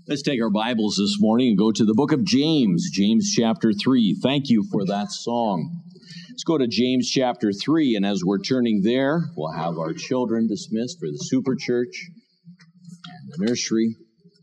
Let's take our Bibles this morning and go to the book of James, James chapter 3. Thank you for that song. Let's go to James chapter 3, and as we're turning there, we'll have our children dismissed for the super church and the nursery.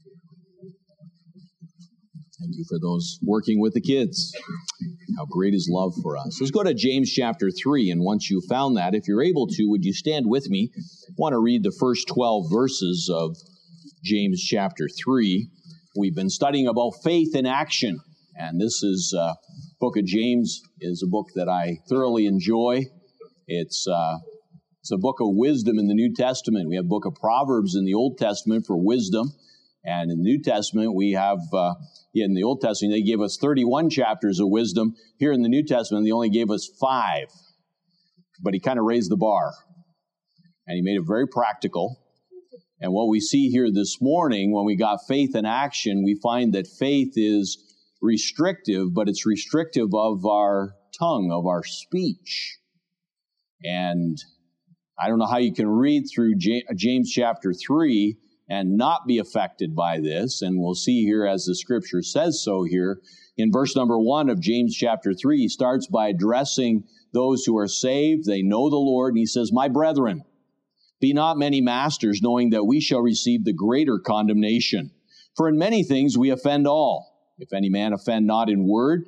Thank you for those working with the kids. How great is love for us. Let's go to James chapter 3, and once you've found that, if you're able to, would you stand with me? I want to read the first 12 verses of James chapter 3. We've been studying about faith in action, and this is book of James is a book that I thoroughly enjoy. It's a book of wisdom in the New Testament. We have book of Proverbs in the Old Testament for wisdom, and in the New Testament we have in the Old Testament they gave us 31 chapters of wisdom. Here in the New Testament they only gave us 5, but he kind of raised the bar, and he made it very practical. And what we see here this morning, when we got faith in action, we find that faith is restrictive, but it's restrictive of our tongue, of our speech. And I don't know how you can read through James chapter 3 and not be affected by this. And we'll see here as the scripture says so here. In verse number 1 of James chapter 3, he starts by addressing those who are saved. They know the Lord, and he says, "My brethren, be not many masters, knowing that we shall receive the greater condemnation. For in many things we offend all. If any man offend not in word,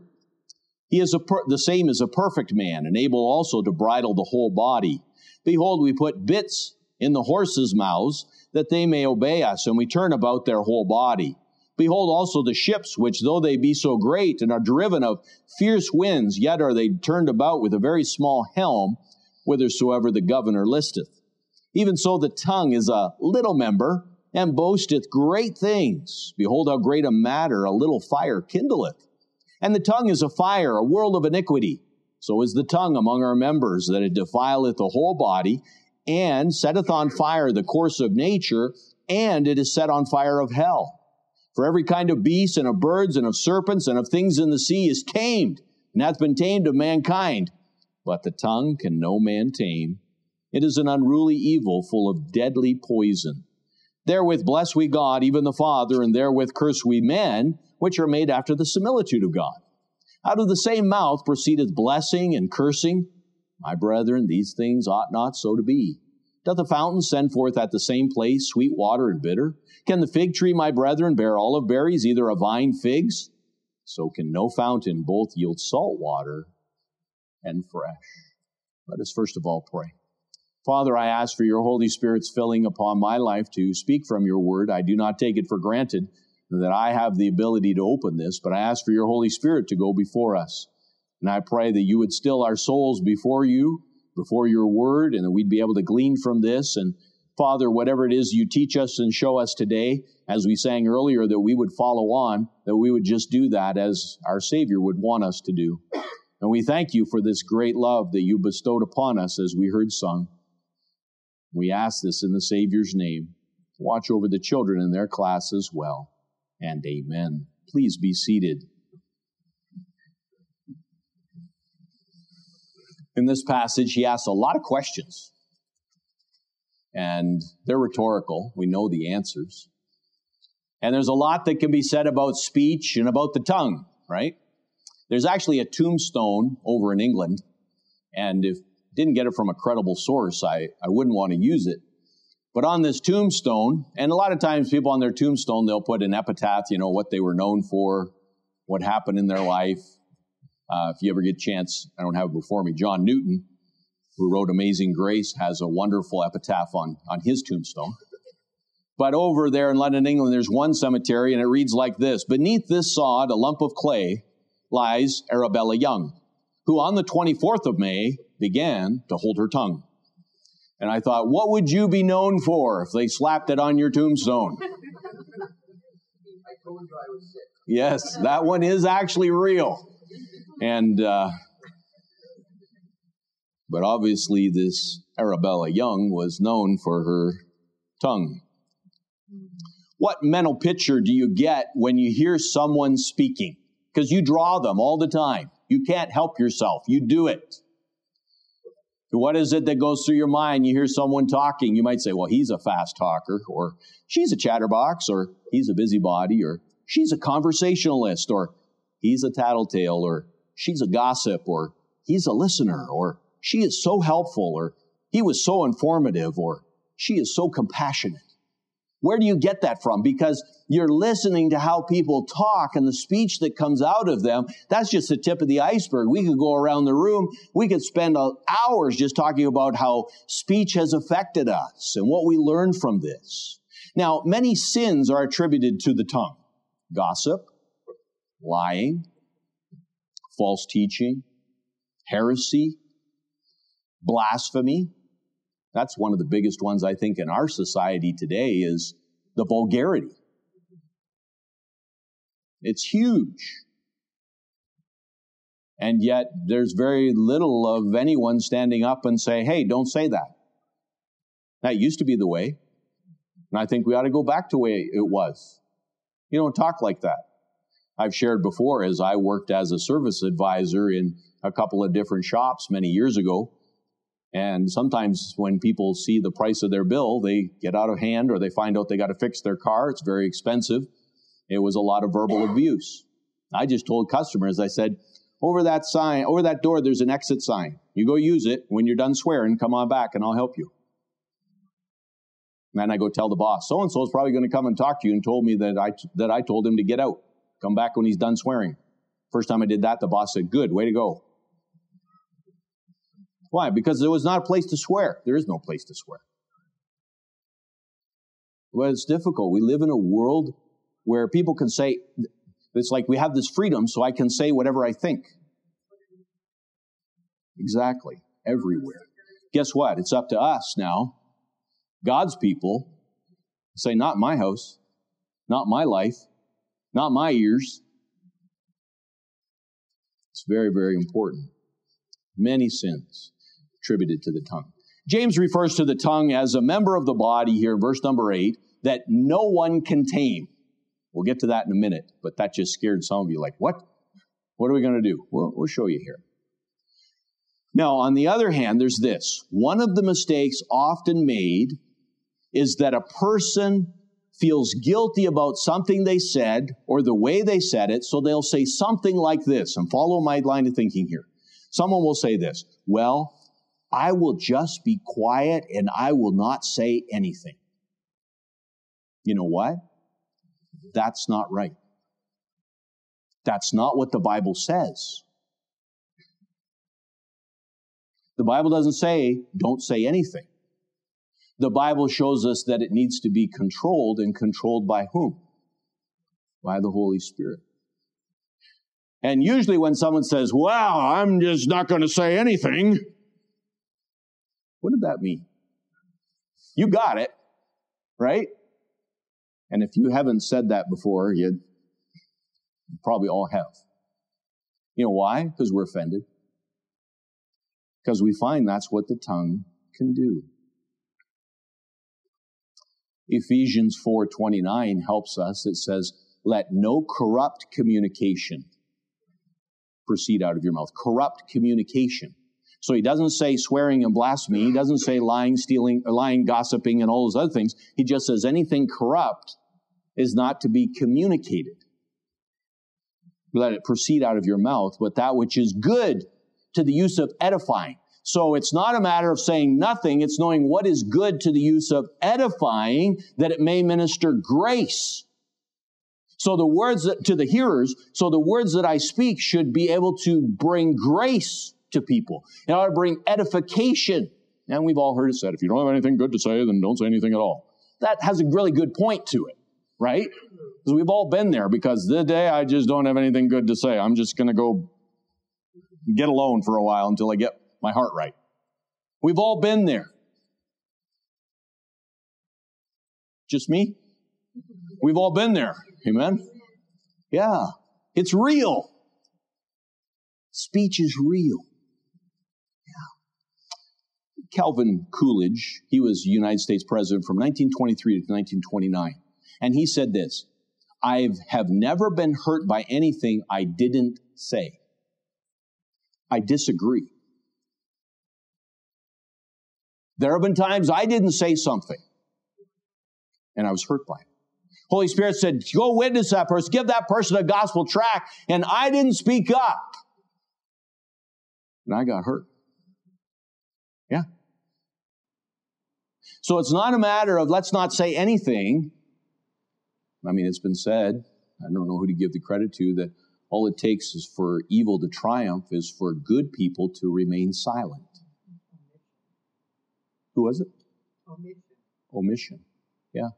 he is the same as a perfect man, and able also to bridle the whole body. Behold, we put bits in the horses' mouths, that they may obey us, and we turn about their whole body. Behold also the ships, which though they be so great, and are driven of fierce winds, yet are they turned about with a very small helm, whithersoever the governor listeth. Even so the tongue is a little member, and boasteth great things. Behold how great a matter a little fire kindleth. And the tongue is a fire, a world of iniquity. So is the tongue among our members, that it defileth the whole body, and setteth on fire the course of nature, and it is set on fire of hell. For every kind of beast, and of birds, and of serpents, and of things in the sea is tamed, and hath been tamed of mankind. But the tongue can no man tame. It is an unruly evil, full of deadly poison. Therewith bless we God, even the Father, and therewith curse we men, which are made after the similitude of God. Out of the same mouth proceedeth blessing and cursing. My brethren, these things ought not so to be. Doth the fountain send forth at the same place sweet water and bitter? Can the fig tree, my brethren, bear olive berries, either a vine figs? So can no fountain both yield salt water and fresh. Let us first of all pray. Father, I ask for your Holy Spirit's filling upon my life to speak from your word. I do not take it for granted that I have the ability to open this, but I ask for your Holy Spirit to go before us. And I pray that you would still our souls before you, before your word, and that we'd be able to glean from this. And Father, whatever it is you teach us and show us today, as we sang earlier, that we would follow on, that we would just do that as our Savior would want us to do. And we thank you for this great love that you bestowed upon us as we heard sung. We ask this in the Savior's name. Watch over the children in their class as well. And amen. Please be seated. In this passage, he asks a lot of questions. And they're rhetorical. We know the answers. And there's a lot that can be said about speech and about the tongue, right? There's actually a tombstone over in England. And if didn't get it from a credible source, I wouldn't want to use it. But on this tombstone, and a lot of times people on their tombstone, they'll put an epitaph, what they were known for, what happened in their life. If you ever get a chance, I don't have it before me, John Newton, who wrote Amazing Grace, has a wonderful epitaph on his tombstone. But over there in London, England, there's one cemetery, and it reads like this: "Beneath this sod, a lump of clay, lies Arabella Young, who on the 24th of May began to hold her tongue." And I thought, what would you be known for if they slapped it on your tombstone? Yes, that one is actually real. And, but obviously this Arabella Young was known for her tongue. What mental picture do you get when you hear someone speaking? Because you draw them all the time. You can't help yourself. You do it. What is it that goes through your mind? You hear someone talking. You might say, well, he's a fast talker, or she's a chatterbox, or he's a busybody, or she's a conversationalist, or he's a tattletale, or she's a gossip, or he's a listener, or she is so helpful, or he was so informative, or she is so compassionate. Where do you get that from? Because you're listening to how people talk and the speech that comes out of them. That's just the tip of the iceberg. We could go around the room. We could spend hours just talking about how speech has affected us and what we learned from this. Now, many sins are attributed to the tongue. Gossip, lying, false teaching, heresy, blasphemy. That's one of the biggest ones, I think, in our society today is the vulgarity. It's huge. And yet, there's very little of anyone standing up and say, hey, don't say that. That used to be the way. And I think we ought to go back to the way it was. You don't talk like that. I've shared before, as I worked as a service advisor in a couple of different shops many years ago. And sometimes when people see the price of their bill, they get out of hand or they find out they got to fix their car. It's very expensive. It was a lot of verbal abuse. I just told customers, I said, over that sign, over that door, there's an exit sign. You go use it. When you're done swearing, come on back and I'll help you. And I go tell the boss, so-and-so is probably going to come and talk to you and told me that I told him to get out. Come back when he's done swearing. First time I did that, the boss said, good, way to go. Why? Because there was not a place to swear. There is no place to swear. Well, it's difficult. We live in a world where people can say, it's like we have this freedom, so I can say whatever I think. Exactly. Everywhere. Guess what? It's up to us now, God's people, say, not my house, not my life, not my ears. It's very, very important. Many sins attributed to the tongue. James refers to the tongue as a member of the body here in verse number 8 that no one can tame. We'll get to that in a minute, but that just scared some of you like, what? What are we going to do? Well, we'll show you here. Now, on the other hand, there's this. One of the mistakes often made is that a person feels guilty about something they said or the way they said it, so they'll say something like this, and follow my line of thinking here. Someone will say this, well, I will just be quiet and I will not say anything. You know what? That's not right. That's not what the Bible says. The Bible doesn't say, don't say anything. The Bible shows us that it needs to be controlled, and controlled by whom? By the Holy Spirit. And usually when someone says, well, I'm just not going to say anything, what did that mean? You got it, right? And if you haven't said that before, you probably all have. You know why? Because we're offended. Because we find that's what the tongue can do. Ephesians 4:29 helps us. It says, let no corrupt communication proceed out of your mouth. Corrupt communication. So he doesn't say swearing and blasphemy. He doesn't say lying, stealing, lying, gossiping, and all those other things. He just says anything corrupt is not to be communicated. Let it proceed out of your mouth, but that which is good to the use of edifying. So it's not a matter of saying nothing. It's knowing what is good to the use of edifying, that it may minister grace. So the words to the hearers, so the words that I speak should be able to bring grace to people. It ought to bring edification. And we've all heard it said, if you don't have anything good to say, then don't say anything at all. That has a really good point to it, right? Because we've all been there, because the day I just don't have anything good to say. I'm just going to go get alone for a while until I get my heart right. We've all been there. Just me? We've all been there. Amen? Yeah. It's real. Speech is real. Yeah. Calvin Coolidge, he was United States president from 1923 to 1929. And he said this, I have never been hurt by anything I didn't say. I disagree. There have been times I didn't say something, and I was hurt by it. Holy Spirit said, go witness that person, give that person a gospel tract, and I didn't speak up. And I got hurt. Yeah. So it's not a matter of let's not say anything. I mean, it's been said, I don't know who to give the credit to, that all it takes is for evil to triumph is for good people to remain silent. Who was it? Omission. Yeah.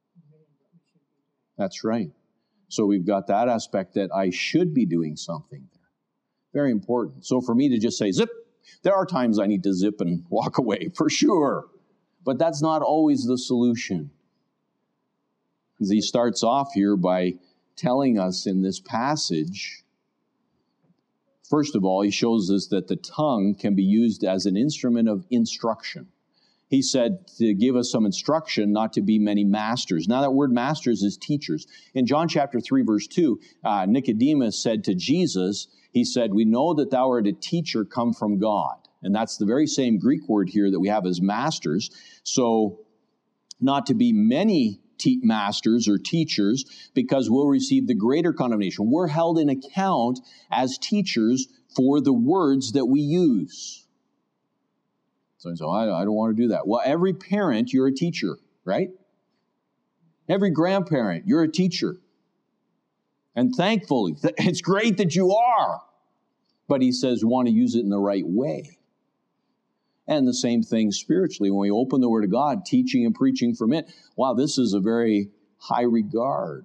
That's right. So we've got that aspect that I should be doing something there. Very important. So for me to just say zip, there are times I need to zip and walk away, for sure. But that's not always the solution. As he starts off here by telling us in this passage, first of all, he shows us that the tongue can be used as an instrument of instruction. He said to give us some instruction, not to be many masters. Now that word masters is teachers. In John chapter 3, verse 2, Nicodemus said to Jesus, he said, we know that thou art a teacher come from God. And that's the very same Greek word here that we have as masters. So not to be many masters or teachers, because we'll receive the greater condemnation. We're held in account as teachers for the words that we use. So I don't want to do that. Well, every parent, you're a teacher, right? Every grandparent, you're a teacher. And thankfully, it's great that you are. But he says we want to use it in the right way. And the same thing spiritually. When we open the Word of God, teaching and preaching from it, wow, this is a very high regard.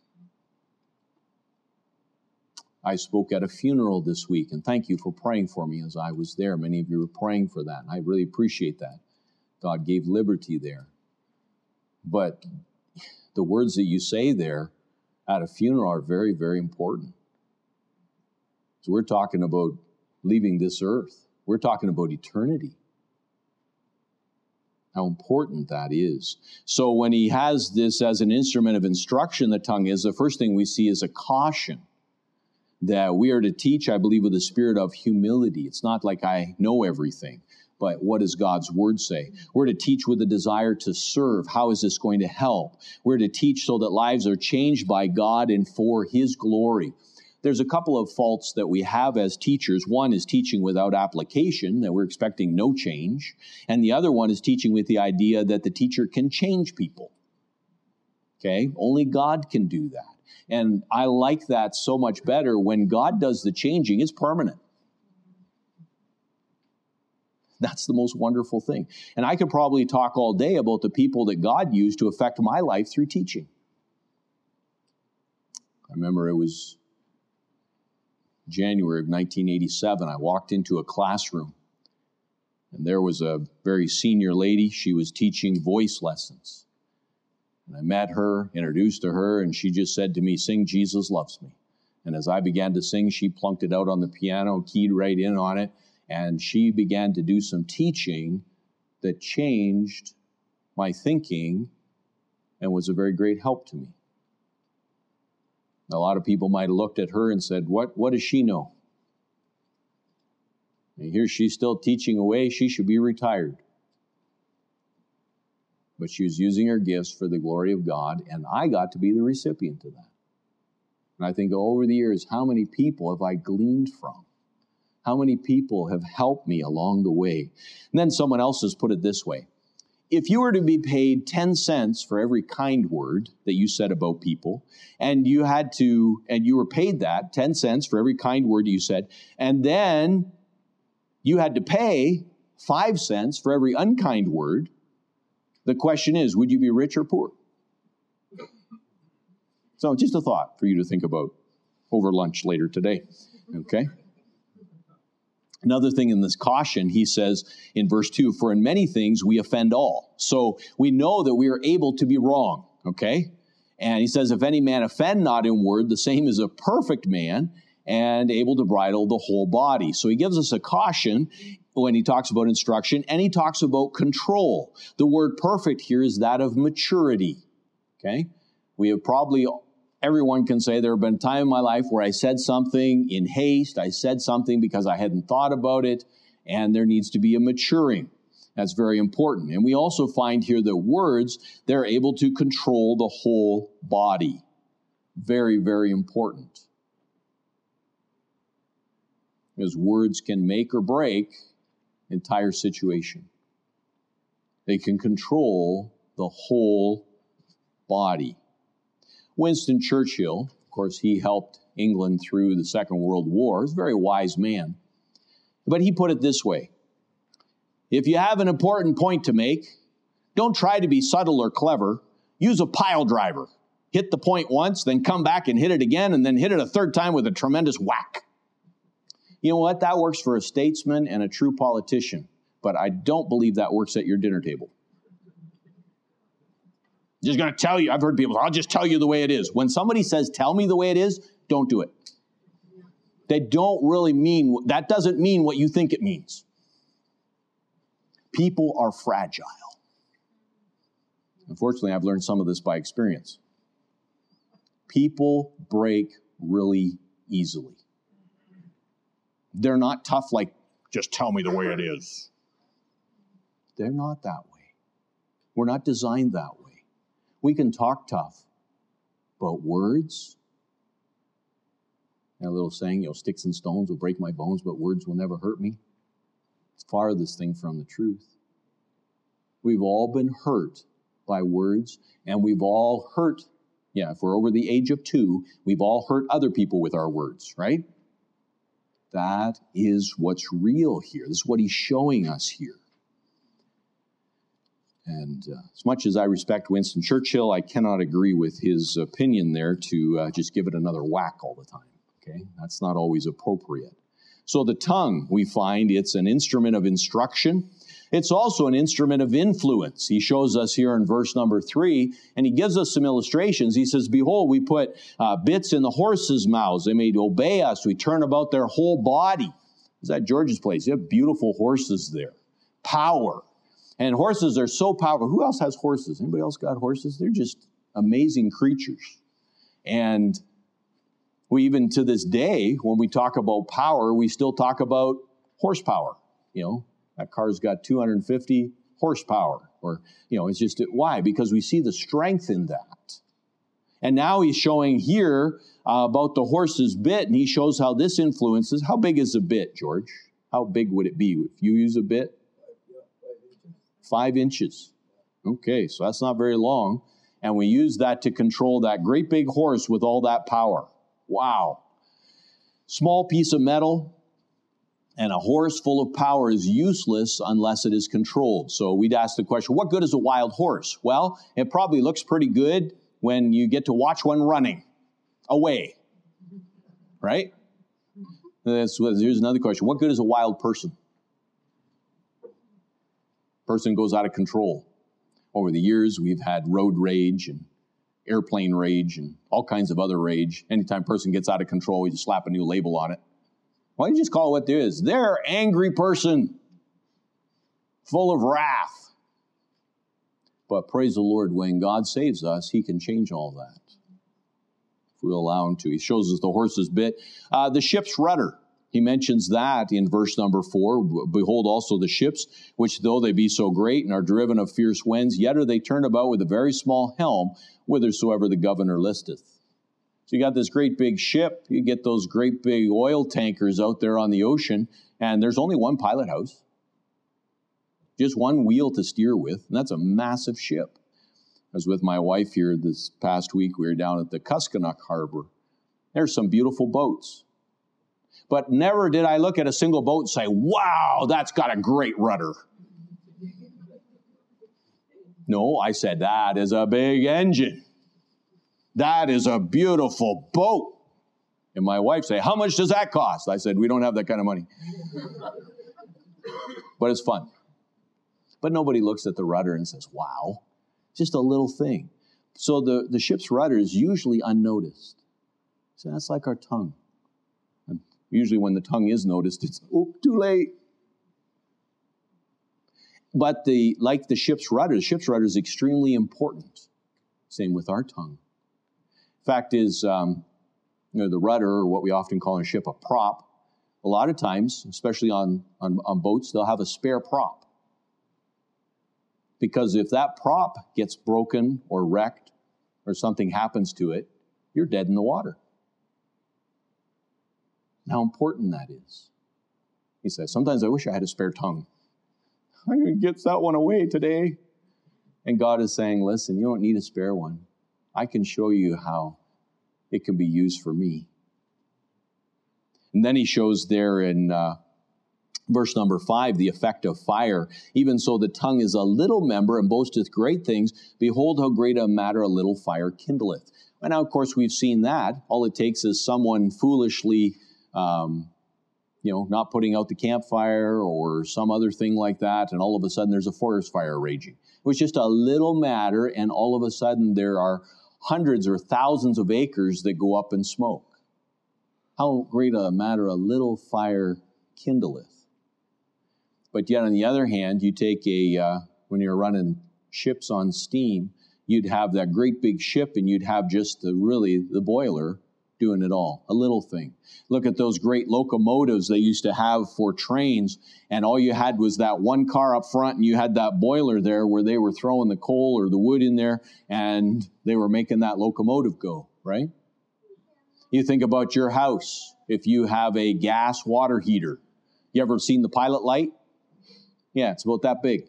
I spoke at a funeral this week, and thank you for praying for me as I was there. Many of you were praying for that, and I really appreciate that. God gave liberty there. But the words that you say there at a funeral are very, very important. So we're talking about leaving this earth. We're talking about eternity. How important that is. So when he has this as an instrument of instruction, the tongue is, the first thing we see is a caution that we are to teach, I believe, with a spirit of humility. It's not like I know everything, but what does God's word say? We're to teach with a desire to serve. How is this going to help? We're to teach so that lives are changed by God and for His glory. There's a couple of faults that we have as teachers. One is teaching without application, that we're expecting no change. And the other one is teaching with the idea that the teacher can change people. Okay? Only God can do that. And I like that so much better. When God does the changing, it's permanent. That's the most wonderful thing. And I could probably talk all day about the people that God used to affect my life through teaching. I remember it was January of 1987. I walked into a classroom, and there was a very senior lady. She was teaching voice lessons. And I met her, introduced to her, and she just said to me, "Sing Jesus Loves Me." And as I began to sing, she plunked it out on the piano, keyed right in on it, and she began to do some teaching that changed my thinking and was a very great help to me. A lot of people might have looked at her and said, what does she know? And here she's still teaching away. She should be retired. But she was using her gifts for the glory of God, and I got to be the recipient of that. And I think over the years, how many people have I gleaned from? How many people have helped me along the way? And then someone else has put it this way. If you were to be paid 10 cents for every kind word that you said about people, and you were paid that 10 cents for every kind word you said, and then you had to pay 5 cents for every unkind word, the question is, would you be rich or poor? So just a thought for you to think about over lunch later today, okay? Another thing in this caution, he says in verse 2, "For in many things we offend all." So we know that we are able to be wrong, okay? And he says, "If any man offend not in word, the same is a perfect man and able to bridle the whole body." So he gives us a caution when he talks about instruction, and he talks about control. The word perfect here is that of maturity, okay? We have probably... Everyone can say there have been times in my life where I said something in haste. I said something because I hadn't thought about it, and there needs to be a maturing. That's very important. And we also find here that words, they're able to control the whole body. Very, very important. Because words can make or break entire situation. They can control the whole body. Winston Churchill, of course, he helped England through the Second World War. He was a very wise man. But he put it this way: if you have an important point to make, don't try to be subtle or clever. Use a pile driver. Hit the point once, then come back and hit it again, and then hit it a third time with a tremendous whack. You know what? That works for a statesman and a true politician, but I don't believe that works at your dinner table. Just going to tell you, I've heard people, I'll just tell you the way it is. When somebody says, tell me the way it is, don't do it. They don't really mean, that doesn't mean what you think it means. People are fragile. Unfortunately, I've learned some of this by experience. People break really easily. They're not tough like, just tell me the way it is. They're not that way. We're not designed that way. We can talk tough, but words, and a little saying, sticks and stones will break my bones, but words will never hurt me. It's farthest thing from the truth. We've all been hurt by words, and we've all hurt, if we're over the age of 2, we've all hurt other people with our words, right? That is what's real here. This is what he's showing us here. And as much as I respect Winston Churchill, I cannot agree with his opinion there to just give it another whack all the time. Okay, that's not always appropriate. So the tongue, we find it's an instrument of instruction. It's also an instrument of influence. He shows us here in verse number 3, and he gives us some illustrations. He says, behold, we put bits in the horses' mouths. They may obey us. We turn about their whole body. Is that George's place? You have beautiful horses there. Power. And horses are so powerful. Who else has horses? Anybody else got horses? They're just amazing creatures. And we even to this day, when we talk about power, we still talk about horsepower. That car's got 250 horsepower. Or, it's just, why? Because we see the strength in that. And now he's showing here about the horse's bit, and he shows how this influences. How big is a bit, George? How big would it be if you use a bit? 5 inches. Okay, so that's not very long. And we use that to control that great big horse with all that power. Wow. Small piece of metal and a horse full of power is useless unless it is controlled. So we'd ask the question, what good is a wild horse? Well, it probably looks pretty good when you get to watch one running away. Right? Here's another question. What good is a wild person? Person goes out of control. Over the years, we've had road rage and airplane rage and all kinds of other rage. Anytime a person gets out of control, we just slap a new label on it. Why don't you just call it what it is? They're an angry person, full of wrath. But praise the Lord, when God saves us, he can change all that, if we allow him to. He shows us the horse's bit. The ship's rudder. He mentions that in verse number 4. Behold also the ships, which though they be so great and are driven of fierce winds, yet are they turned about with a very small helm, whithersoever the governor listeth. So you got this great big ship. You get those great big oil tankers out there on the ocean, and there's only one pilot house. Just one wheel to steer with, and that's a massive ship. I was with my wife here this past week. We were down at the Kuskonak Harbor. There's some beautiful boats. But never did I look at a single boat and say, wow, that's got a great rudder. No, I said, that is a big engine. That is a beautiful boat. And my wife said, how much does that cost? I said, we don't have that kind of money. But it's fun. But nobody looks at the rudder and says, wow, just a little thing. So the ship's rudder is usually unnoticed. So that's like our tongue. And usually when the tongue is noticed, it's, too late. But like the ship's rudder is extremely important. Same with our tongue. Fact is, the rudder, or what we often call in a ship a prop, a lot of times, especially on boats, they'll have a spare prop. Because if that prop gets broken or wrecked or something happens to it, you're dead in the water. How important that is. He says, sometimes I wish I had a spare tongue. I'm going to get that one away today. And God is saying, listen, you don't need a spare one. I can show you how it can be used for me. And then he shows there in verse number 5, the effect of fire. Even so, the tongue is a little member and boasteth great things. Behold, how great a matter a little fire kindleth. And now, of course, we've seen that. All it takes is someone foolishly, not putting out the campfire or some other thing like that, and all of a sudden there's a forest fire raging. It was just a little matter, and all of a sudden there are hundreds or thousands of acres that go up in smoke. How great a matter a little fire kindleth. But yet, on the other hand, you take when you're running ships on steam, you'd have that great big ship, and you'd have just the boiler doing it all, a little thing. Look at those great locomotives they used to have for trains, and all you had was that one car up front, and you had that boiler there where they were throwing the coal or the wood in there, and they were making that locomotive go, right? You think about your house, if you have a gas water heater. You ever seen the pilot light? Yeah, it's about that big.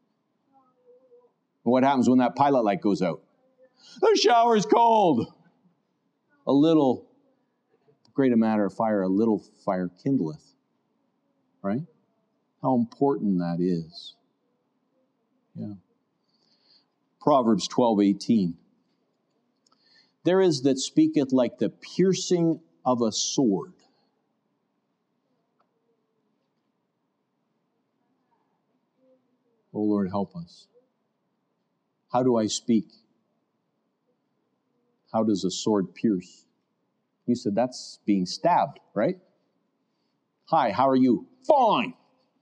What happens when that pilot light goes out? The shower's cold. A little, great a matter of fire, a little fire kindleth. Right? How important that is. Yeah. Proverbs 12:18. There is that speaketh like the piercing of a sword. Oh Lord, help us. How do I speak? How does a sword pierce? You said that's being stabbed, right? Hi, how are you? Fine.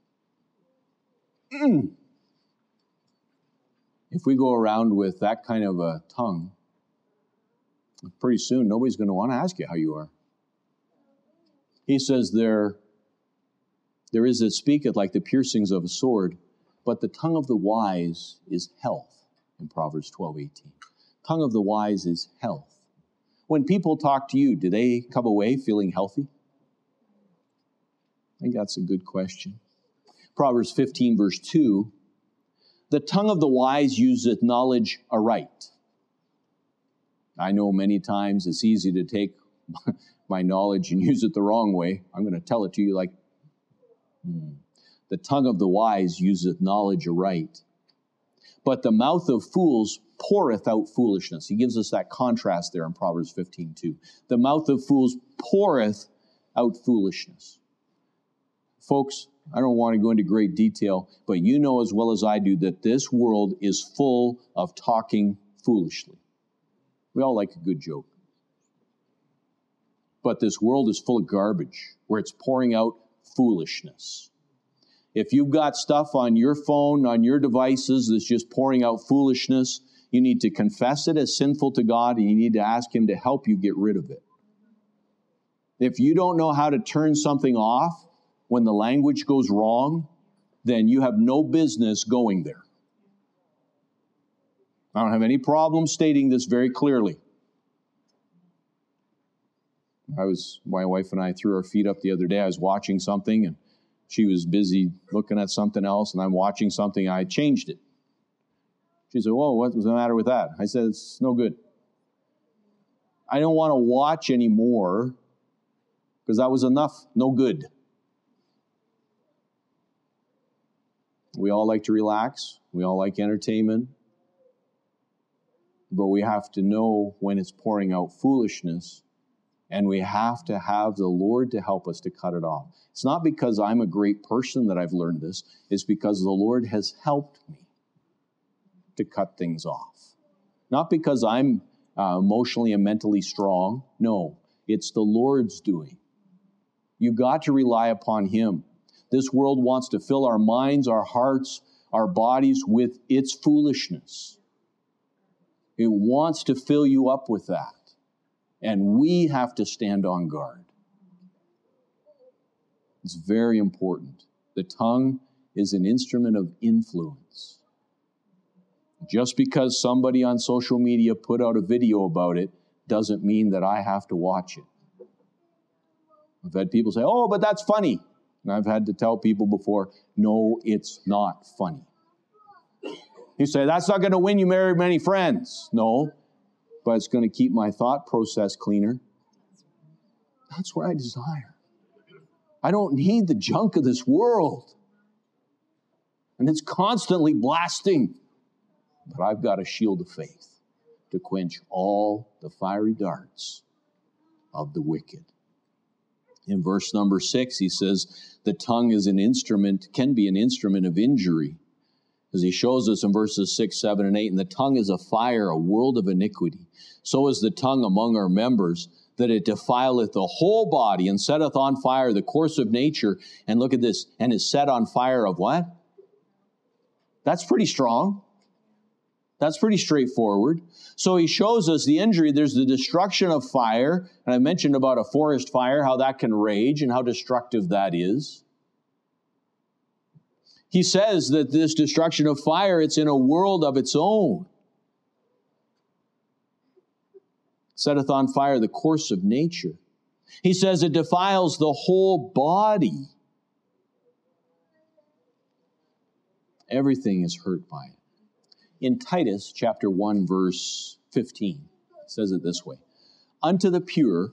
If we go around with that kind of a tongue, pretty soon nobody's going to want to ask you how you are. He says there is that speaketh like the piercings of a sword, but the tongue of the wise is health, in Proverbs 12:18. Tongue of the wise is health. When people talk to you, do they come away feeling healthy? I think that's a good question. Proverbs 15, verse 2, the tongue of the wise useth knowledge aright. I know many times it's easy to take my knowledge and use it the wrong way. I'm going to tell it to you like, the tongue of the wise useth knowledge aright. But the mouth of fools poureth out foolishness. He gives us that contrast there in Proverbs 15:2. The mouth of fools poureth out foolishness. Folks, I don't want to go into great detail, but you know as well as I do that this world is full of talking foolishly. We all like a good joke. But this world is full of garbage where it's pouring out foolishness. If you've got stuff on your phone, on your devices that's just pouring out foolishness, you need to confess it as sinful to God, and you need to ask Him to help you get rid of it. If you don't know how to turn something off when the language goes wrong, then you have no business going there. I don't have any problem stating this very clearly. My wife and I threw our feet up the other day. I was watching something, and she was busy looking at something else, and I'm watching something. I changed it. She said, "Whoa, what was the matter with that?" I said, "It's no good. I don't want to watch anymore because that was enough. No good." We all like to relax. We all like entertainment. But we have to know when it's pouring out foolishness, and we have to have the Lord to help us to cut it off. It's not because I'm a great person that I've learned this. It's because the Lord has helped me to cut things off. Not because I'm emotionally and mentally strong. No, it's the Lord's doing. You've got to rely upon Him. This world wants to fill our minds, our hearts, our bodies with its foolishness. It wants to fill you up with that. And we have to stand on guard. It's very important. The tongue is an instrument of influence. Just because somebody on social media put out a video about it doesn't mean that I have to watch it. I've had people say, oh, but that's funny. And I've had to tell people before, no, it's not funny. You say, that's not going to win you very many friends. No, but it's going to keep my thought process cleaner. That's what I desire. I don't need the junk of this world. And it's constantly blasting. But I've got a shield of faith to quench all the fiery darts of the wicked. In verse number 6, he says, the tongue is an instrument, can be an instrument of injury. As he shows us in verses 6, 7, and 8, and the tongue is a fire, a world of iniquity. So is the tongue among our members, that it defileth the whole body, and setteth on fire the course of nature. And look at this, and is set on fire of what? That's pretty strong. That's pretty straightforward. So he shows us the injury. There's the destruction of fire. And I mentioned about a forest fire, how that can rage and how destructive that is. He says that this destruction of fire, it's in a world of its own. Setteth on fire the course of nature. He says it defiles the whole body. Everything is hurt by it. In Titus chapter 1, verse 15, it says it this way. Unto the pure,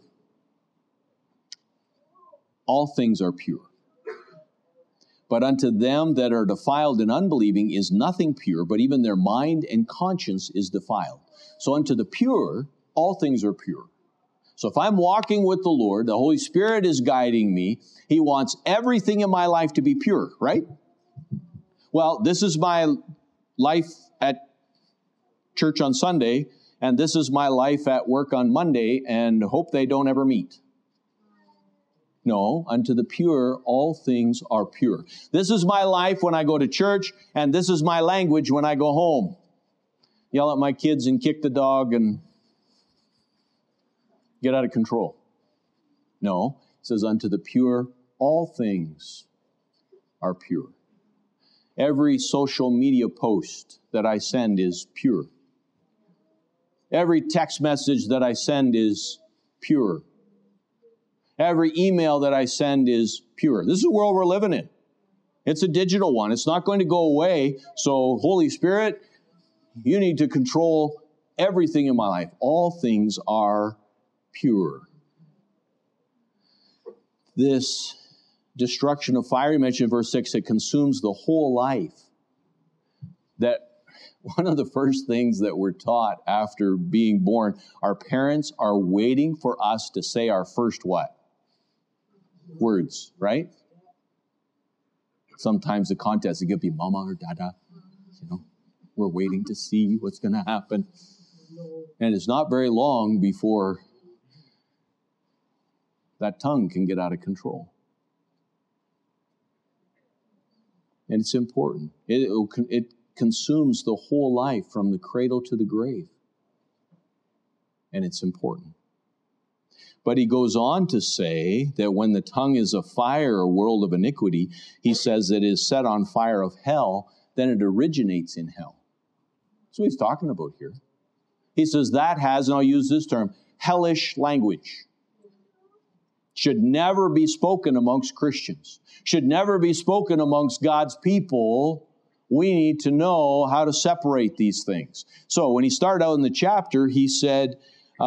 all things are pure. But unto them that are defiled and unbelieving is nothing pure, but even their mind and conscience is defiled. So unto the pure, all things are pure. So if I'm walking with the Lord, the Holy Spirit is guiding me, He wants everything in my life to be pure, right? Well, this is my life at church on Sunday, and this is my life at work on Monday, and hope they don't ever meet. No, unto the pure, all things are pure. This is my life when I go to church, and this is my language when I go home. Yell at my kids and kick the dog and get out of control. No, it says unto the pure, all things are pure. Every social media post that I send is pure. Every text message that I send is pure. Every email that I send is pure. This is the world we're living in. It's a digital one. It's not going to go away. So, Holy Spirit, you need to control everything in my life. All things are pure. This destruction of fire, you mentioned in verse 6, it consumes the whole life. That one of the first things that we're taught after being born, our parents are waiting for us to say our first what? Words, right? Sometimes the contest, it could be mama or dada. You know, we're waiting to see what's going to happen. And it's not very long before that tongue can get out of control. And it's important. It consumes the whole life from the cradle to the grave. And it's important. But he goes on to say that when the tongue is a fire, a world of iniquity, he says it is set on fire of hell, then it originates in hell. That's what he's talking about here. He says that has, and I'll use this term, hellish language. Should never be spoken amongst Christians. Should never be spoken amongst God's people. We need to know how to separate these things. So when he started out in the chapter, he said,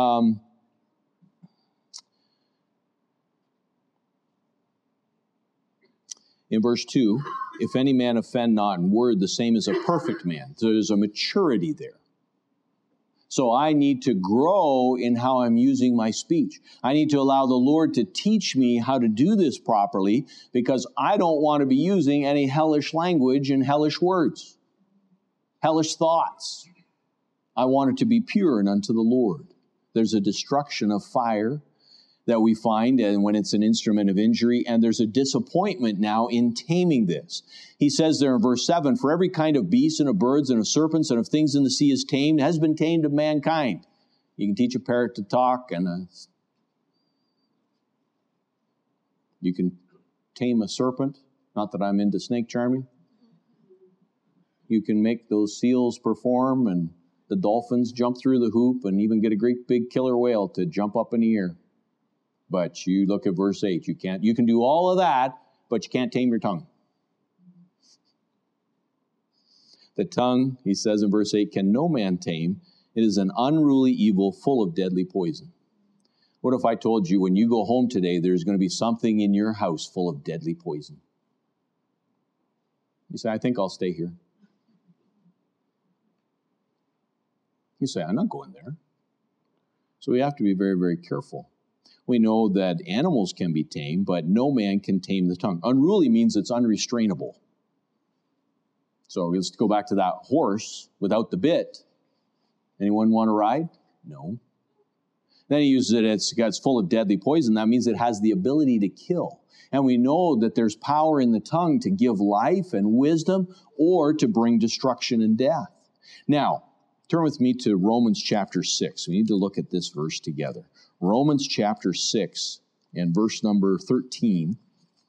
in verse 2, if any man offend not in word, the same is a perfect man. So there's a maturity there. So I need to grow in how I'm using my speech. I need to allow the Lord to teach me how to do this properly, because I don't want to be using any hellish language and hellish words, hellish thoughts. I want it to be pure and unto the Lord. There's a destruction of fire that we find and when it's an instrument of injury, and there's a disappointment now in taming this. He says there in verse 7, for every kind of beast and of birds and of serpents and of things in the sea is tamed, has been tamed of mankind. You can teach a parrot to talk, and you can tame a serpent. Not that I'm into snake charming. You can make those seals perform and the dolphins jump through the hoop and even get a great big killer whale to jump up in the air. But you look at verse 8, you can do all of that, but you can't tame your tongue. The tongue, he says in verse 8, can no man tame. It is an unruly evil full of deadly poison. What if I told you when you go home today, there's going to be something in your house full of deadly poison? You say, I think I'll stay here. You say, I'm not going there. So we have to be very, very careful. We know that animals can be tamed, but no man can tame the tongue. Unruly means it's unrestrainable. So let's go back to that horse without the bit. Anyone want to ride? No. Then he uses it, it's full of deadly poison. That means it has the ability to kill. And we know that there's power in the tongue to give life and wisdom or to bring destruction and death. Now, turn with me to Romans chapter 6. We need to look at this verse together. Romans chapter 6 and verse number 13.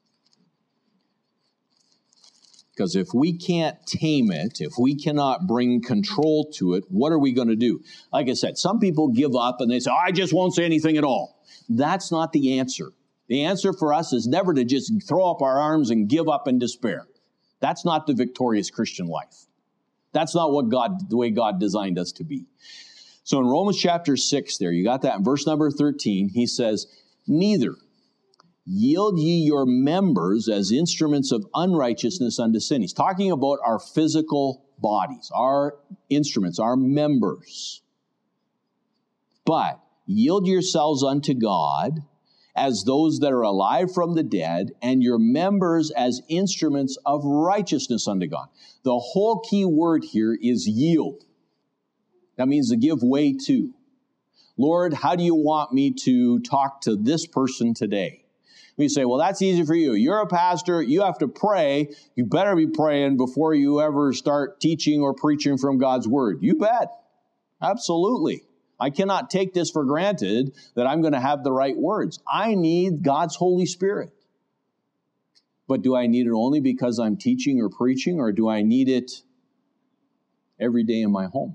Because if we can't tame it, if we cannot bring control to it, what are we going to do? Like I said, some people give up and they say, I just won't say anything at all. That's not the answer. The answer for us is never to just throw up our arms and give up in despair. That's not the victorious Christian life. That's not the way God designed us to be. So in Romans chapter 6 there, you got that in verse number 13, he says, neither yield ye your members as instruments of unrighteousness unto sin. He's talking about our physical bodies, our instruments, our members. But yield yourselves unto God as those that are alive from the dead, and your members as instruments of righteousness unto God. The whole key word here is yield. That means to give way to. Lord, how do you want me to talk to this person today? We say, well, that's easy for you. You're a pastor. You have to pray. You better be praying before you ever start teaching or preaching from God's word. You bet. Absolutely. I cannot take this for granted that I'm going to have the right words. I need God's Holy Spirit. But do I need it only because I'm teaching or preaching, or do I need it every day in my home?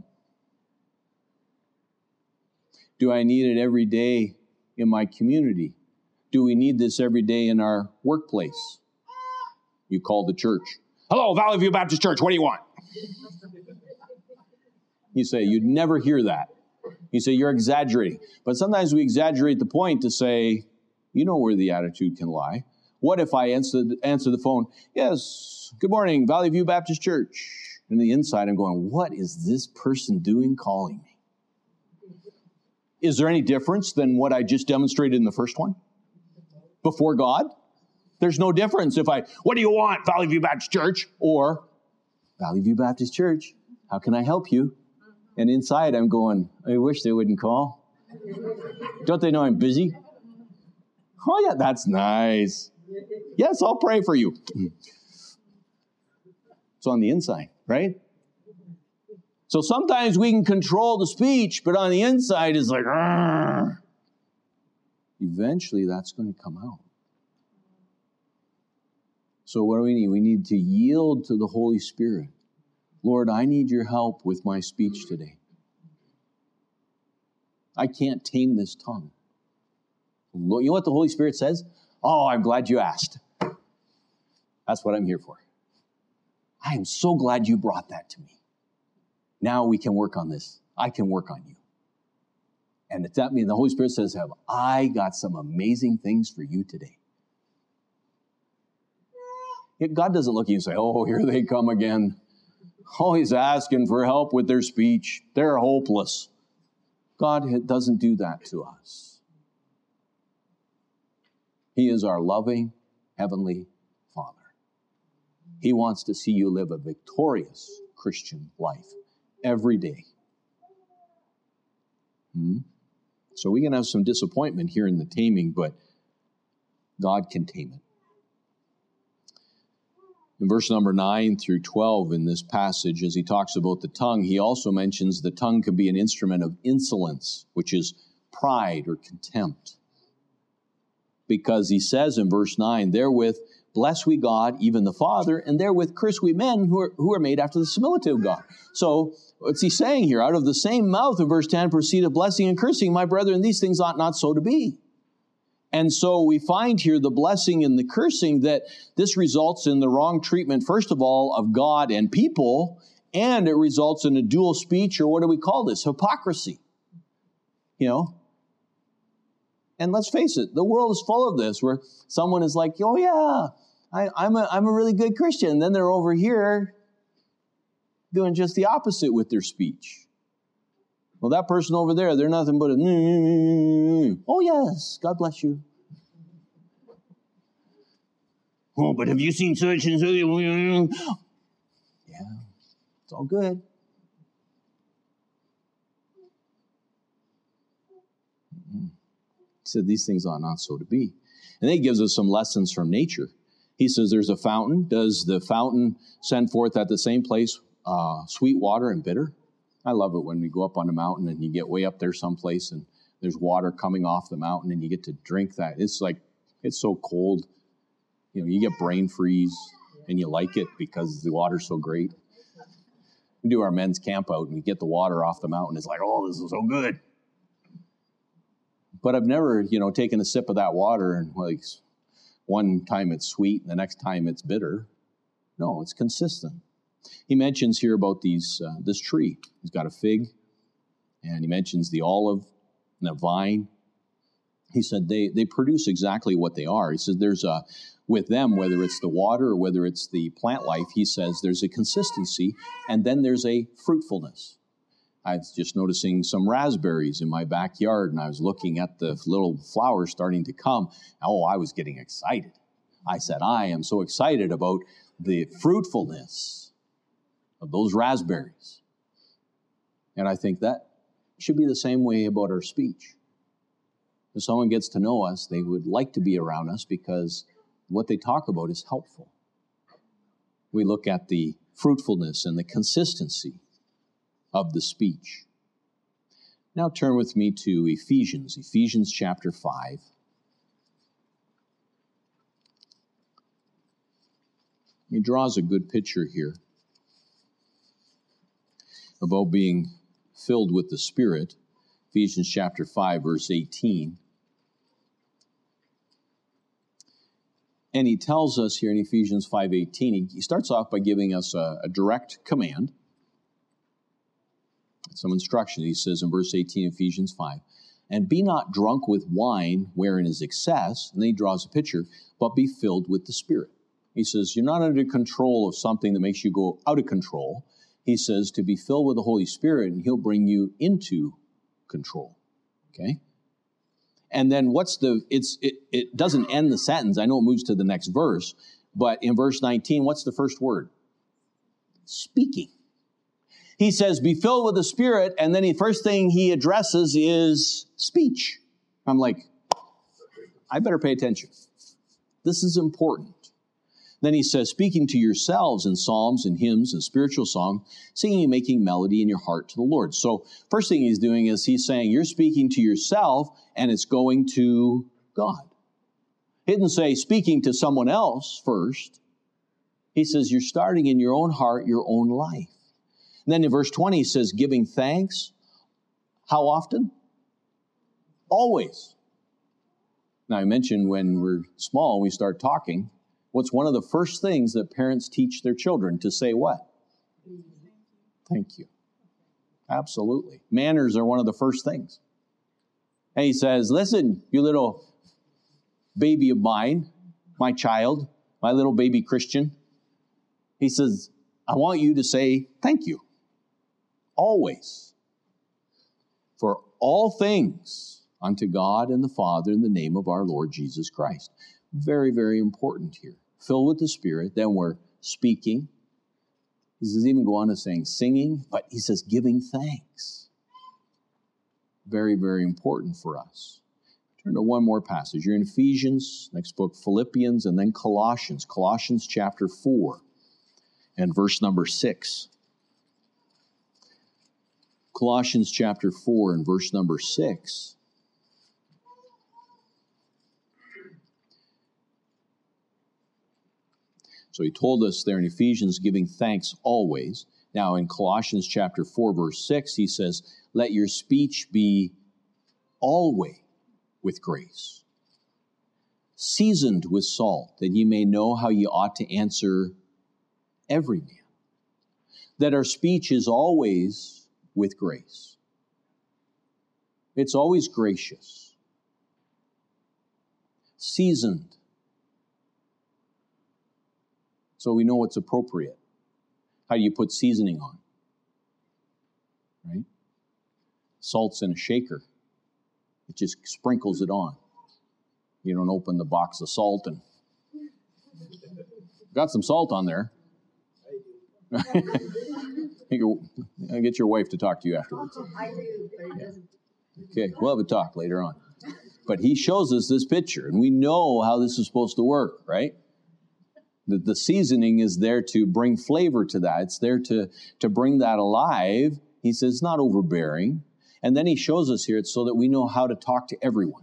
Do I need it every day in my community? Do we need this every day in our workplace? You call the church. Hello, Valley View Baptist Church. What do you want? You say, you'd never hear that. You say, you're exaggerating. But sometimes we exaggerate the point to say, you know where the attitude can lie. What if I answer the phone? Yes, good morning, Valley View Baptist Church. And the inside I'm going, what is this person doing calling me? Is there any difference than what I just demonstrated in the first one? Before God? There's no difference if what do you want, Valley View Baptist Church? Or, Valley View Baptist Church, how can I help you? And inside I'm going, I wish they wouldn't call. Don't they know I'm busy? Oh yeah, that's nice. Yes, I'll pray for you. It's on the inside, right? So sometimes we can control the speech, but on the inside it's like, argh. Eventually that's going to come out. So what do we need? We need to yield to the Holy Spirit. Lord, I need your help with my speech today. I can't tame this tongue. You know what the Holy Spirit says? Oh, I'm glad you asked. That's what I'm here for. I am so glad you brought that to me. Now we can work on this. I can work on you. And that means the Holy Spirit says, have I got some amazing things for you today. God doesn't look at you and say, oh, here they come again. Always asking for help with their speech. They're hopeless. God doesn't do that to us. He is our loving Heavenly Father. He wants to see you live a victorious Christian life every day. So we can have some disappointment here in the taming, but God can tame it. In verse number 9 through 12 in this passage, as he talks about the tongue, he also mentions the tongue can be an instrument of insolence, which is pride or contempt. Because he says in verse 9, therewith bless we God, even the Father, and therewith curse we men who are made after the similitude of God. So what's he saying here? Out of the same mouth in verse 10 proceeded blessing and cursing. My brethren, these things ought not so to be. And so we find here the blessing and the cursing, that this results in the wrong treatment, first of all, of God and people, and it results in a dual speech, or what do we call this? Hypocrisy. You know? And let's face it, the world is full of this, where someone is like, oh yeah, I'm a really good Christian. And then they're over here doing just the opposite with their speech. Well, that person over there, they're nothing but a, oh yes, God bless you. Oh, but have you seen such and such? Yeah, it's all good. He said these things ought not so to be. And then he gives us some lessons from nature. He says there's a fountain. Does the fountain send forth at the same place sweet water and bitter? I love it when we go up on the mountain and you get way up there someplace and there's water coming off the mountain and you get to drink that. It's like, it's so cold. You know, you get brain freeze and you like it because the water's so great. We do our men's camp out and we get the water off the mountain. It's like, oh, this is so good. But I've never, taken a sip of that water and like one time it's sweet and the next time it's bitter. No, it's consistent. He mentions here about this tree. He's got a fig, and he mentions the olive and the vine. He said they produce exactly what they are. He says with them, whether it's the water or whether it's the plant life, he says there's a consistency, and then there's a fruitfulness. I was just noticing some raspberries in my backyard, and I was looking at the little flowers starting to come. Oh, I was getting excited. I said, I am so excited about the fruitfulness of those raspberries. And I think that should be the same way about our speech. If someone gets to know us, they would like to be around us because what they talk about is helpful. We look at the fruitfulness and the consistency of the speech. Now turn with me to Ephesians chapter 5. He draws a good picture here about being filled with the Spirit. Ephesians chapter 5, verse 18. And he tells us here in Ephesians 5:18, he starts off by giving us a direct command, some instruction. He says in verse 18, Ephesians 5, and be not drunk with wine wherein is excess, and then he draws a picture, but be filled with the Spirit. He says, you're not under control of something that makes you go out of control. He says to be filled with the Holy Spirit, and he'll bring you into control. Okay? And then it doesn't end the sentence. I know it moves to the next verse, but in verse 19, what's the first word? Speaking. He says, be filled with the Spirit, and then the first thing he addresses is speech. I'm like, I better pay attention. This is important. Then he says, speaking to yourselves in psalms and hymns and spiritual song, singing and making melody in your heart to the Lord. So first thing he's doing is he's saying you're speaking to yourself and it's going to God. He didn't say speaking to someone else first. He says you're starting in your own heart, your own life. And then in verse 20 he says giving thanks. How often? Always. Now I mentioned when we're small, we start talking. What's one of the first things that parents teach their children? To say what? Thank you. Absolutely. Manners are one of the first things. And he says, listen, you little baby of mine, my child, my little baby Christian. He says, I want you to say thank you. Always. For all things unto God and the Father in the name of our Lord Jesus Christ. Very, very important here. Filled with the Spirit, then we're speaking. He says even go on to saying singing, but he says giving thanks. Very, very important for us. Turn to one more passage. You're in Ephesians, next book, Philippians, and then Colossians. Colossians chapter 4 and verse number 6. Colossians chapter 4 and verse number 6. So he told us there in Ephesians, giving thanks always. Now in Colossians chapter 4, verse 6, he says, let your speech be always with grace, seasoned with salt, that ye may know how ye ought to answer every man. That our speech is always with grace. It's always gracious. Seasoned. So we know what's appropriate. How do you put seasoning on? Right? Salt's in a shaker. It just sprinkles it on. You don't open the box of salt and got some salt on there. I'll get your wife to talk to you afterwards. I do, but it doesn't. Okay, we'll have a talk later on. But he shows us this picture, and we know how this is supposed to work, right? The seasoning is there to bring flavor to that. It's there to bring that alive. He says it's not overbearing. And then he shows us here, it's so that we know how to talk to everyone.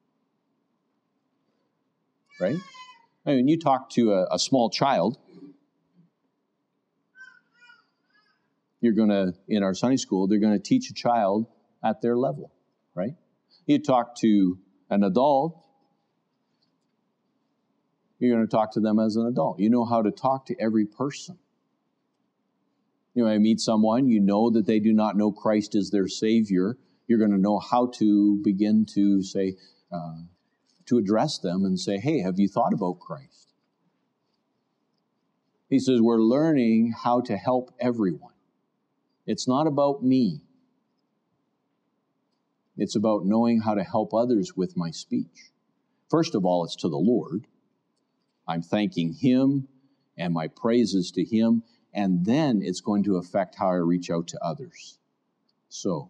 Right? I mean, you talk to a small child, you're going to, in our Sunday school, they're going to teach a child at their level, right? You talk to an adult, you're going to talk to them as an adult. You know how to talk to every person. You know, I meet someone, you know that they do not know Christ as their Savior. You're going to know how to begin to say, to address them and say, hey, have you thought about Christ? He says, we're learning how to help everyone. It's not about me. It's about knowing how to help others with my speech. First of all, it's to the Lord. I'm thanking Him and my praises to Him, and then it's going to affect how I reach out to others. So,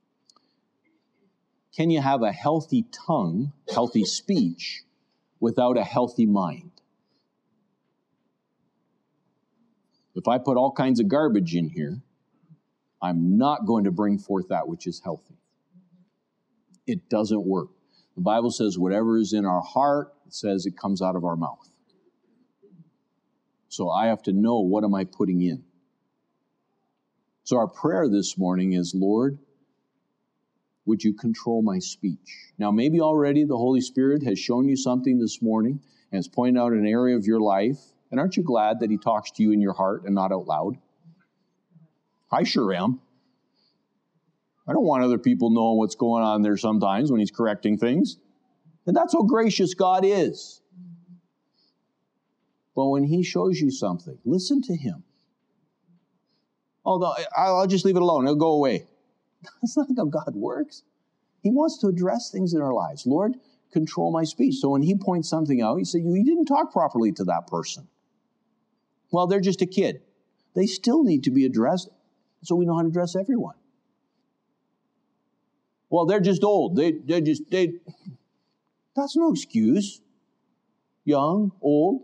can you have a healthy tongue, healthy speech, without a healthy mind? If I put all kinds of garbage in here, I'm not going to bring forth that which is healthy. It doesn't work. The Bible says whatever is in our heart, it says it comes out of our mouth. So I have to know, what am I putting in? So our prayer this morning is, Lord, would you control my speech? Now, maybe already the Holy Spirit has shown you something this morning and has pointed out an area of your life. And aren't you glad that He talks to you in your heart and not out loud? I sure am. I don't want other people knowing what's going on there sometimes when He's correcting things. And that's how gracious God is. But when He shows you something, listen to Him. Oh, no, I'll just leave it alone. It'll go away. That's not how God works. He wants to address things in our lives. Lord, control my speech. So when He points something out, He said, you didn't talk properly to that person. Well, they're just a kid. They still need to be addressed, so we know how to address everyone. Well, they're just old. That's no excuse. Young, old,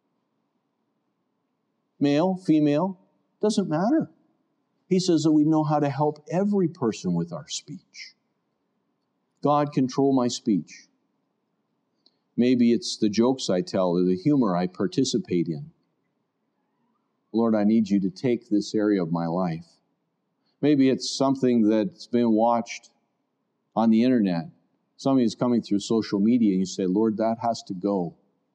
male, female, doesn't matter. He says that we know how to help every person with our speech. God, control my speech. Maybe it's the jokes I tell or the humor I participate in. Lord, I need you to take this area of my life. Maybe it's something that's been watched on the internet. Somebody is coming through social media and you say, Lord, that has to go.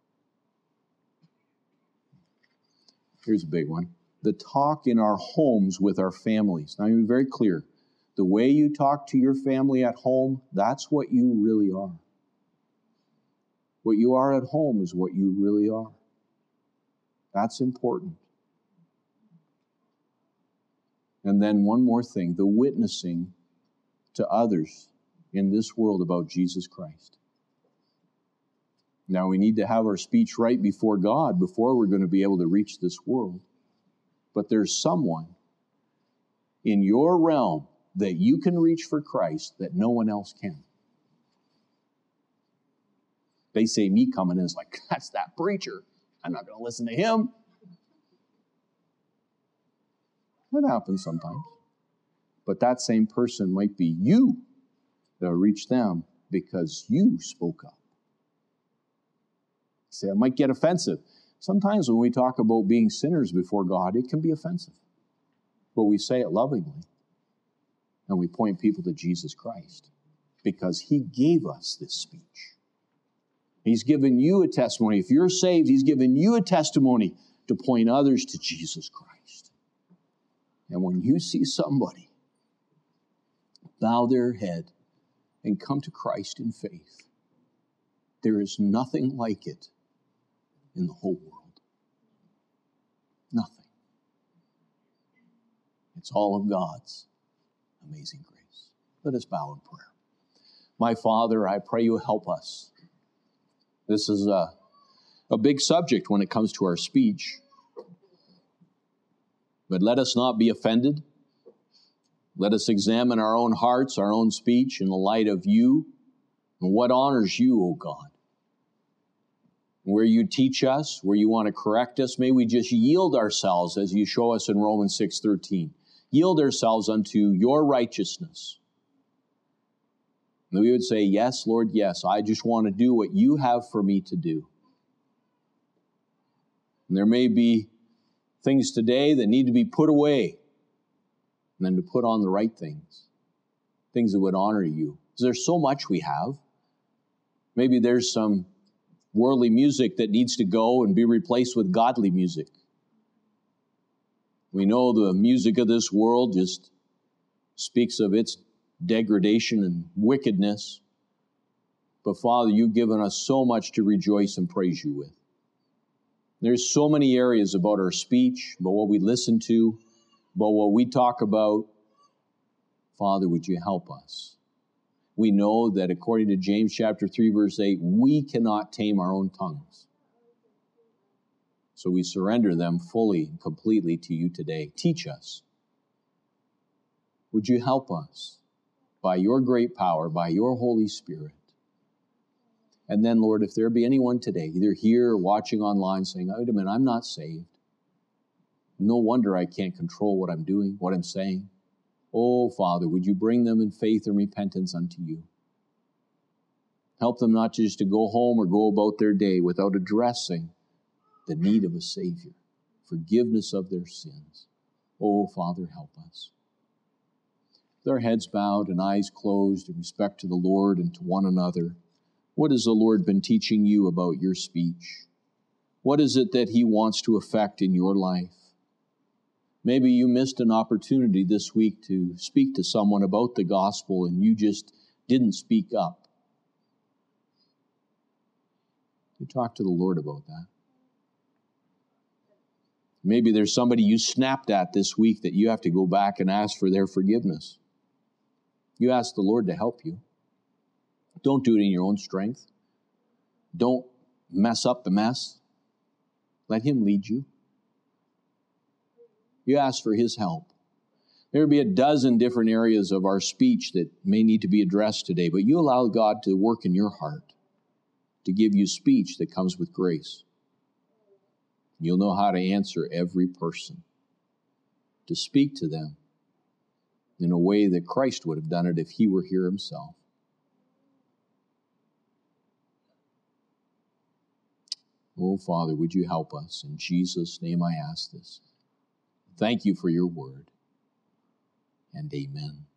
Here's a big one. The talk in our homes with our families. Now, I'm going to be very clear. The way you talk to your family at home, that's what you really are. What you are at home is what you really are. That's important. And then one more thing, the witnessing to others in this world about Jesus Christ. Now, we need to have our speech right before God before we're going to be able to reach this world. But there's someone in your realm that you can reach for Christ that no one else can. They say me coming in is like, that's that preacher. I'm not going to listen to him. That happens sometimes. But that same person might be you that will reach them because you spoke up. Say, it might get offensive. Sometimes when we talk about being sinners before God, it can be offensive. But we say it lovingly. And we point people to Jesus Christ because He gave us this speech. He's given you a testimony. If you're saved, He's given you a testimony to point others to Jesus Christ. And when you see somebody bow their head and come to Christ in faith, there is nothing like it in the whole world. Nothing. It's all of God's amazing grace. Let us bow in prayer. My Father, I pray You help us. This is a big subject when it comes to our speech. But let us not be offended. Let us examine our own hearts, our own speech in the light of You and what honors You, O God. Where You teach us, where You want to correct us, may we just yield ourselves as You show us in Romans 6:13. Yield ourselves unto Your righteousness. And we would say, yes, Lord, yes, I just want to do what You have for me to do. And there may be things today that need to be put away and then to put on the right things, things that would honor You. There's so much we have. Maybe there's some worldly music that needs to go and be replaced with godly music. We know the music of this world just speaks of its degradation and wickedness. But Father, You've given us so much to rejoice and praise You with. There's so many areas about our speech, about what we listen to, about what we talk about. Father, would You help us? We know that according to James chapter 3, verse 8, we cannot tame our own tongues. So we surrender them fully and completely to You today. Teach us. Would You help us by Your great power, by Your Holy Spirit? And then, Lord, if there be anyone today, either here or watching online, saying, wait a minute, I'm not saved. No wonder I can't control what I'm doing, what I'm saying. Oh, Father, would You bring them in faith and repentance unto You? Help them not just to go home or go about their day without addressing the need of a Savior, forgiveness of their sins. Oh, Father, help us. With our heads bowed and eyes closed in respect to the Lord and to one another, what has the Lord been teaching you about your speech? What is it that He wants to affect in your life? Maybe you missed an opportunity this week to speak to someone about the gospel and you just didn't speak up. You talk to the Lord about that. Maybe there's somebody you snapped at this week that you have to go back and ask for their forgiveness. You ask the Lord to help you. Don't do it in your own strength. Don't mess up the mess. Let Him lead you. You ask for His help. There will be a dozen different areas of our speech that may need to be addressed today, but you allow God to work in your heart to give you speech that comes with grace. You'll know how to answer every person, to speak to them in a way that Christ would have done it if He were here Himself. Oh, Father, would You help us? In Jesus' name I ask this. Thank You for Your word, and amen.